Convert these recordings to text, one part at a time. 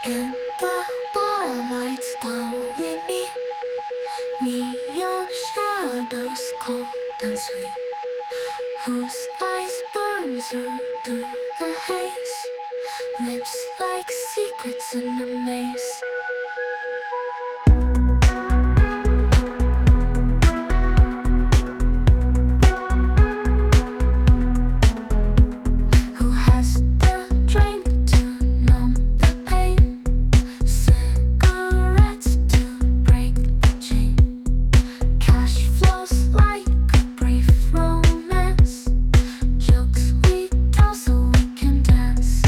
In the lights down with me, neon shadows cold and sweet, whose eyes burn through the haze, lips like secrets in a maze. Who has the drink to numb the pain? Cigarettes to break the chain. Cash flows like a brief romance. Jokes we tell so we can dance.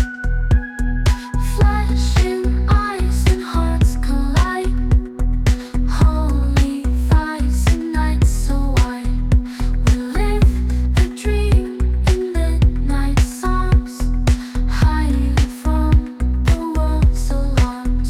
Flashing eyes and hearts collide. Holy fires and nights so wide. We live the dream in midnight songs, hiding from the world's alarms.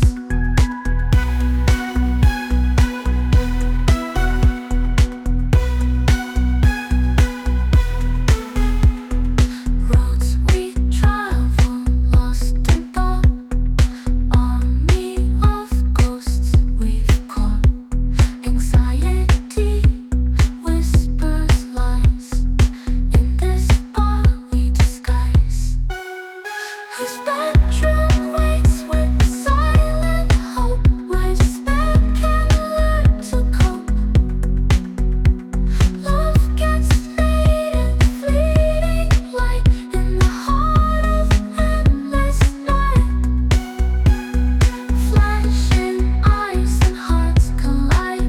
Roads we travel, lost in thought. Army of ghosts we've caught. Anxiety whispers lies. In this bar we disguise. Whose bedroom waits with silent hope, where despair can learn to cope. Love gets made in fleeting light, in the heart of endless night. Flashing eyes and hearts collide.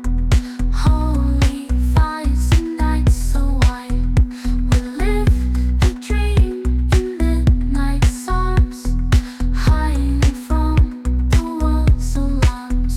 Holy fires and nights so wide. We live the dream in midnight songs, hiding from the world's alarms.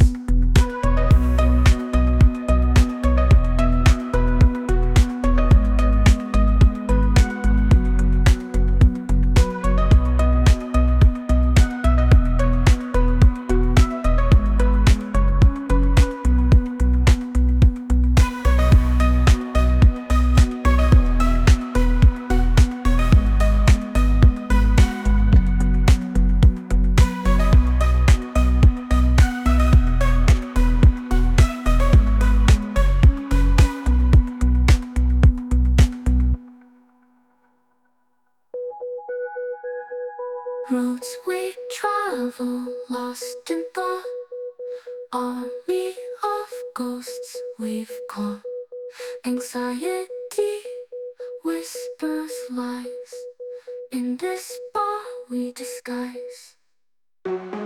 Roads we travel, lost in thought. Army of ghosts we've caught. Anxiety whispers lies. In this bar we disguise.